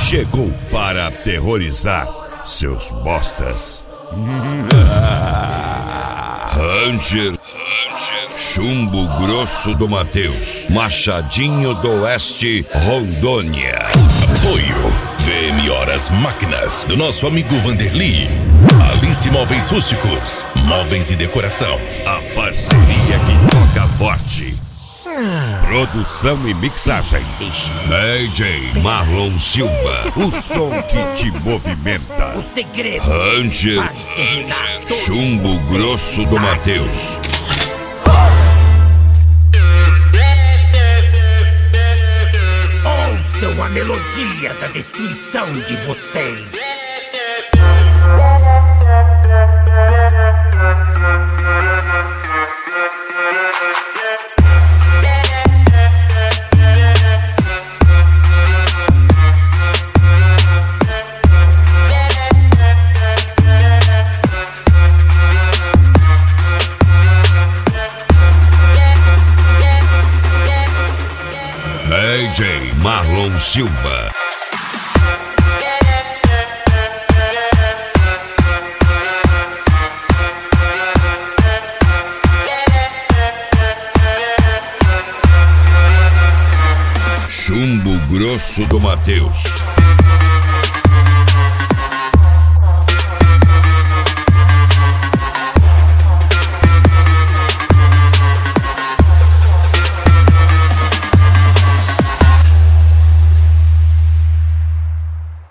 chegou para aterrorizar seus bostas. Ranger, Chumbo Grosso do Mateus, Machadinho do Oeste, Rondônia. Apoio VM Horas Máquinas, do nosso amigo Vanderly. Alice Móveis Rústicos, móveis e decoração. A parceria que toca forte. Produção e mixagem DJ Marlon Silva, o som que te movimenta. O segredo Ranger, Chumbo Grosso do Mateus. Ouçam a melodia da destruição de vocês. DJ Marlon Silva. Chumbo Grosso do Mateus.